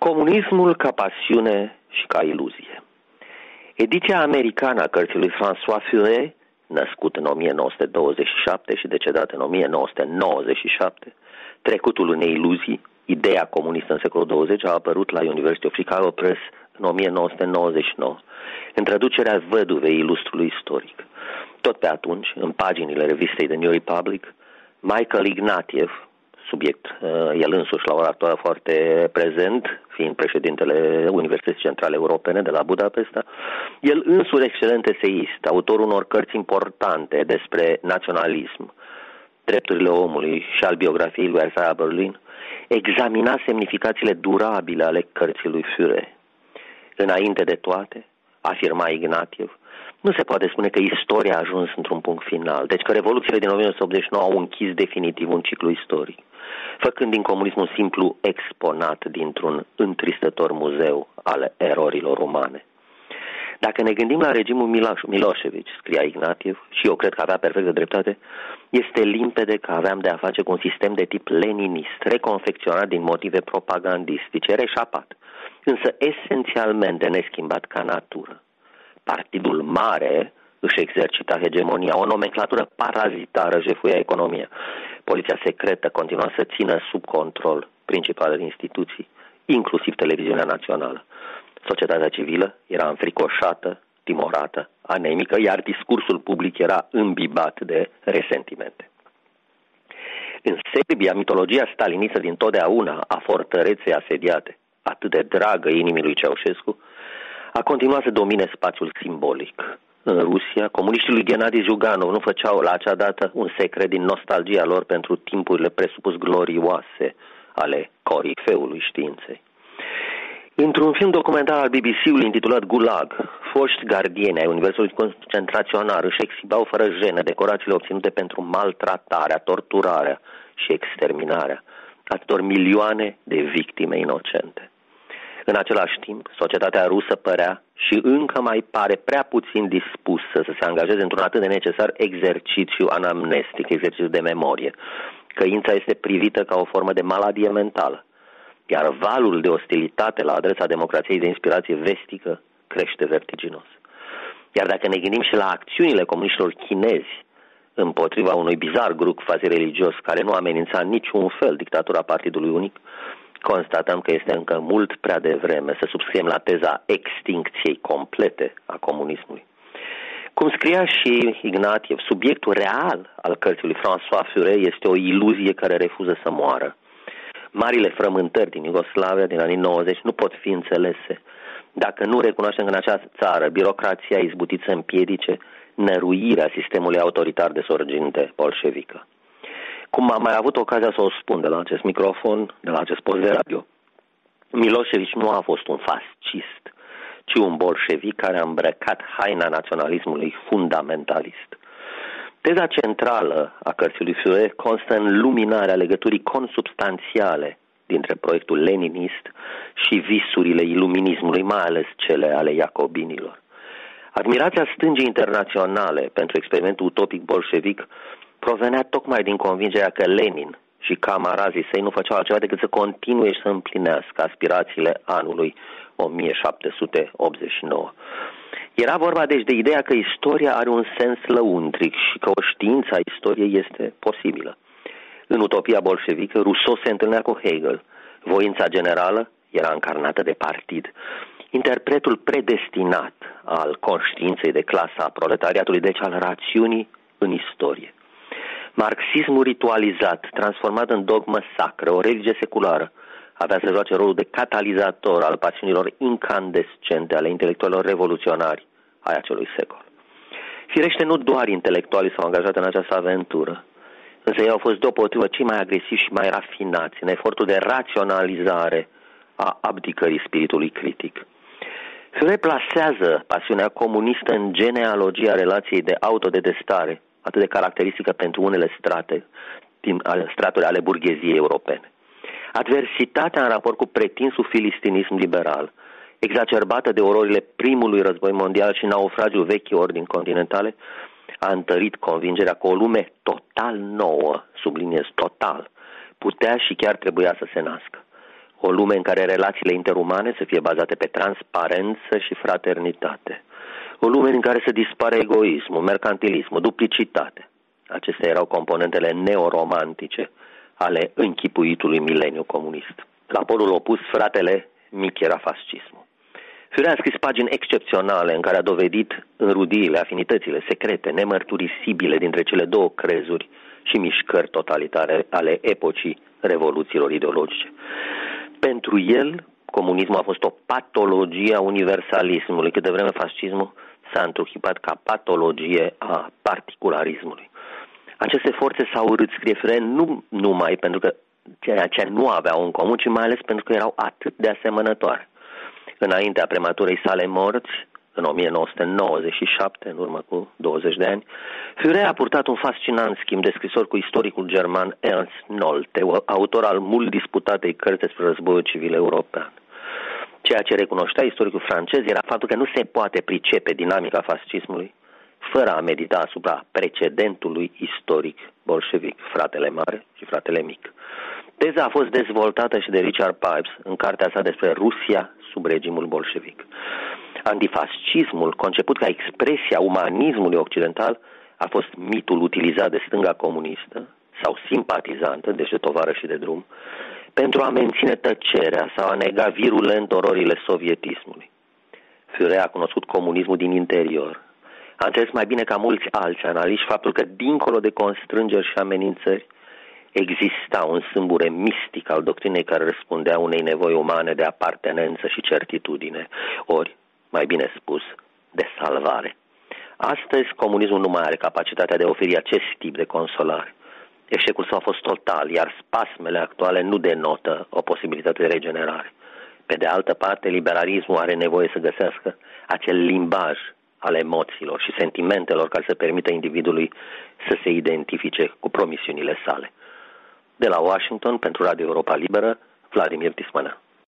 Comunismul ca pasiune și ca iluzie. Ediția americană a cărții lui François Furet, născut în 1927 și decedat în 1997, Trecutul unei iluzii, ideea comunistă în secolul 20, a apărut la University of Chicago Press în 1999, în traducerea văduvei ilustrului istoric. Tot pe atunci, în paginile revistei The New Republic, Michael Ignatieff, subiect el însuși la ora actuală foarte prezent, fiind președintele Universității Centrale Europene de la Budapesta, el însuși excelent eseist, autorul unor cărți importante despre naționalism, drepturile omului și al biografiei lui Isaiah Berlin, examina semnificațiile durabile ale cărții lui Furet. Înainte de toate, afirma Ignatieff, nu se poate spune că istoria a ajuns într-un punct final, deci că revoluțiile din 1989 au închis definitiv un ciclu istoric, făcând din comunism un simplu exponat dintr-un întristător muzeu al erorilor umane. Dacă ne gândim la regimul Milosevic, scria Ignatieff, și eu cred că avea perfectă dreptate, este limpede că aveam de a face cu un sistem de tip leninist, reconfecționat din motive propagandistice, reșapat, însă esențialmente neschimbat ca natură. Partidul mare își exercita hegemonia, o nomenclatură parazitară jefuia economia. Poliția secretă continua să țină sub control principalele instituții, inclusiv televiziunea națională. Societatea civilă era înfricoșată, timorată, anemică, iar discursul public era îmbibat de resentimente. În Serbia, mitologia stalinistă din totdeauna a fortăreței asediate, atât de dragă inimii lui Ceaușescu, a continuat să domine spațiul simbolic. În Rusia, comuniștii lui Gennady Ziuganov nu făceau la acea dată un secret din nostalgia lor pentru timpurile presupus glorioase ale corifeului științei. Într-un film documentar al BBC-ului intitulat Gulag, foști gardieni ai universului concentraționar își exhibau fără jenă decorațiile obținute pentru maltratarea, torturarea și exterminarea atâtor milioane de victime inocente. În același timp, societatea rusă părea și încă mai pare prea puțin dispusă să se angajeze într-un atât de necesar exercițiu anamnestic, exercițiu de memorie. Căința este privită ca o formă de maladie mentală, iar valul de ostilitate la adresa democrației de inspirație vestică crește vertiginos. Iar dacă ne gândim și la acțiunile comuniștilor chinezi împotriva unui bizar grup quasi-religios care nu amenința niciun fel dictatura Partidului Unic, constatăm că este încă mult prea devreme să subscriem la teza extincției complete a comunismului. Cum scria și Ignatieff, subiectul real al cărții lui François Furet este o iluzie care refuză să moară. Marile frământări din Iugoslavia din anii 90 nu pot fi înțelese dacă nu recunoaștem că în acea țară birocrația a izbutit să împiedice năruirea sistemului autoritar de sorginte bolșevică. Cum am mai avut ocazia să o spun de la acest microfon, de la acest post de radio, Milosevic nu a fost un fascist, ci un bolșevic care a îmbrăcat haina naționalismului fundamentalist. Teza centrală a cărții lui Furet constă în luminarea legăturii consubstanțiale dintre proiectul leninist și visurile iluminismului, mai ales cele ale iacobinilor. Admirația stângii internaționale pentru experimentul utopic bolșevic provenea tocmai din convingerea că Lenin și camarazii săi nu făceau altceva decât să continue și să împlinească aspirațiile anului 1789. Era vorba deci de ideea că istoria are un sens lăuntric și că o știință a istoriei este posibilă. În utopia bolșevică, Rousseau se întâlnea cu Hegel. Voința generală era încarnată de partid. Interpretul predestinat al conștiinței de clasa a proletariatului, deci al rațiunii în istorie. Marxismul ritualizat, transformat în dogmă sacră, o religie seculară, avea să joace rolul de catalizator al pasiunilor incandescente ale intelectualilor revoluționari ai acelui secol. Firește, nu doar intelectualii s-au angajat în această aventură, însă ei au fost deopotrivă cei mai agresivi și mai rafinați în efortul de raționalizare a abdicării spiritului critic. Se replasează pasiunea comunistă în genealogia relației de autodetestare, atât de caracteristică pentru unele straturi ale burgheziei europene. Adversitatea în raport cu pretinsul filistinism liberal, exacerbată de ororile primului război mondial și naufragiul vechii ordini continentale, a întărit convingerea că o lume total nouă, subliniez total, putea și chiar trebuia să se nască. O lume în care relațiile interumane să fie bazate pe transparență și fraternitate. O lume în care să dispare egoismul, mercantilismul, duplicitate. Acestea erau componentele neoromantice ale închipuitului mileniu comunist. La polul opus, fratele mic era fascismul. Firea a scris pagini excepționale în care a dovedit înrudiile, afinitățile secrete, nemărturisibile dintre cele două crezuri și mișcări totalitare ale epocii revoluțiilor ideologice. Pentru el, comunismul a fost o patologie a universalismului, cât de vreme fascismul s-a întruchipat ca patologie a particularismului. Aceste forțe s-au urât, scrie Furet, nu numai pentru că ceea ce nu aveau în comun, ci mai ales pentru că erau atât de asemănătoare. Înaintea prematurei sale morți, în 1997, în urmă cu 20 de ani, Furet a purtat un fascinant schimb de scrisori cu istoricul german Ernst Nolte, autor al mult disputatei cărți despre războiul civil european. Ceea ce recunoștea istoricul francez era faptul că nu se poate pricepe dinamica fascismului fără a medita asupra precedentului istoric bolșevic, fratele mare și fratele mic. Teza a fost dezvoltată și de Richard Pipes în cartea sa despre Rusia sub regimul bolșevic. Antifascismul, conceput ca expresia umanismului occidental, a fost mitul utilizat de stânga comunistă sau simpatizantă, deci de tovarăși de drum, pentru a menține tăcerea sau a nega virulent ororile sovietismului. Furet a cunoscut comunismul din interior. A înțeles mai bine ca mulți alți analiști faptul că, dincolo de constrângeri și amenințări, exista un sâmbure mistic al doctrinei care răspundea unei nevoi umane de apartenență și certitudine, ori, mai bine spus, de salvare. Astăzi, comunismul nu mai are capacitatea de a oferi acest tip de consolare. Eșecul său a fost total, iar spasmele actuale nu denotă o posibilitate de regenerare. Pe de altă parte, liberalismul are nevoie să găsească acel limbaj al emoțiilor și sentimentelor care să permită individului să se identifice cu promisiunile sale. De la Washington, pentru Radio Europa Liberă, Vladimir Tismana.